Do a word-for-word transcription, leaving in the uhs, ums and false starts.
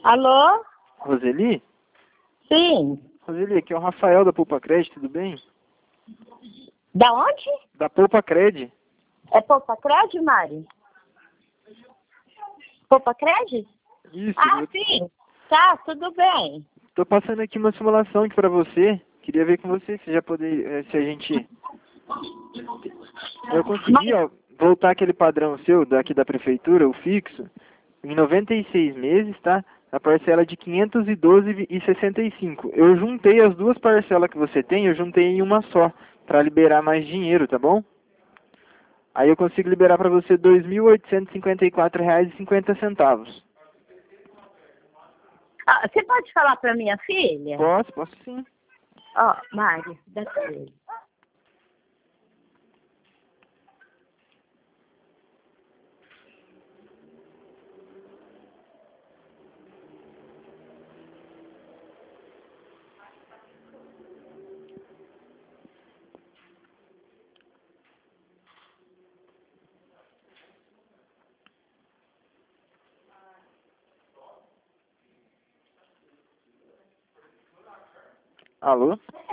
Alô? Roseli? Sim. Roseli, aqui é o Rafael da Poupa Cred, tudo bem? Da onde? Da Poupa Cred. É Poupa Cred, Mari? Poupa Cred? Isso, Ah, eu sim. Tá, tudo bem. tô passando aqui uma simulação aqui pra você. Queria ver com você se já poder, eh, se a gente... Eu consegui, ó, voltar aquele padrão seu daqui da prefeitura, o fixo, em noventa e seis meses, tá? A parcela de quinhentos e doze reais e sessenta e cinco centavos. Eu juntei as duas parcelas que você tem, eu juntei em uma só, pra liberar mais dinheiro, tá bom? Aí eu consigo liberar pra você dois mil oitocentos e cinquenta e quatro reais e cinquenta centavos. Ah, você pode falar pra minha filha? Posso, posso sim. Ó, Mari, dá pra ele. Alô?